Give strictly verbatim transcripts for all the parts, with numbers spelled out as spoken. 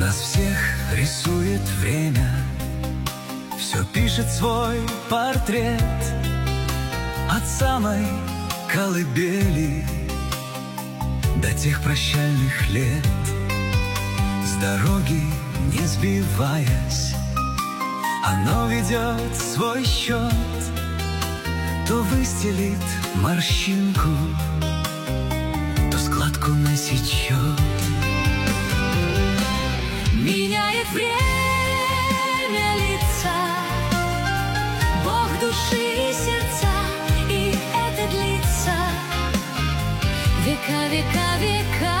Нас всех рисует время, все пишет свой портрет. От самой колыбели до тех прощальных лет. С дороги не сбиваясь, оно ведет свой счет. То выстелит морщинку, то складку насечет. Меняет время лица, Бог души и сердца, и это длится века, века, века.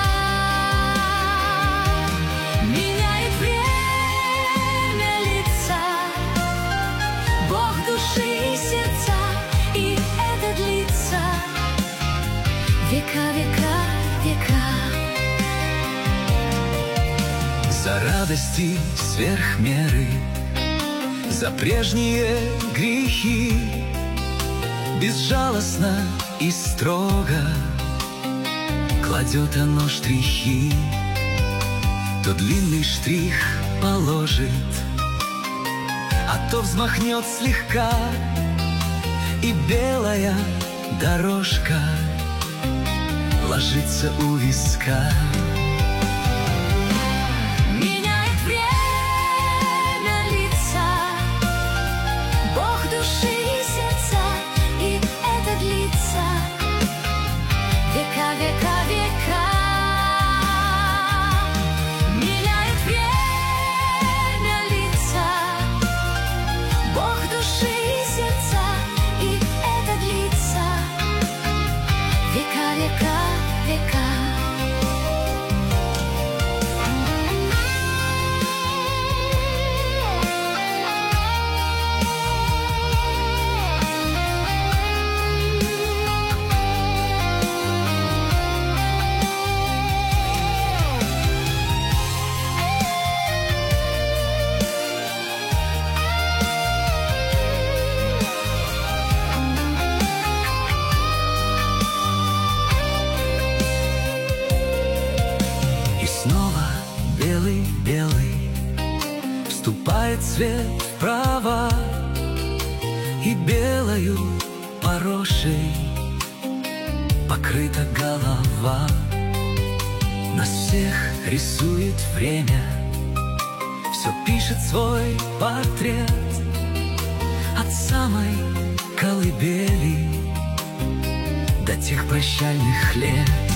Меняет время лица, Бог души и сердца, и это длится века, века, века. За радости сверх меры, за прежние грехи, безжалостно и строго кладет оно штрихи. То длинный штрих положит, а то взмахнет слегка, и белая дорожка ложится у виска. Меняет время лица, Бог души и сердца, и это длится века, века, века. Меняет время лица, Бог души и сердца, и это длится века, века, века. Снова белый-белый вступает свет в права, и белою порошей покрыта голова. Нас всех рисует время, все пишет свой портрет. От самой колыбели до тех прощальных лет.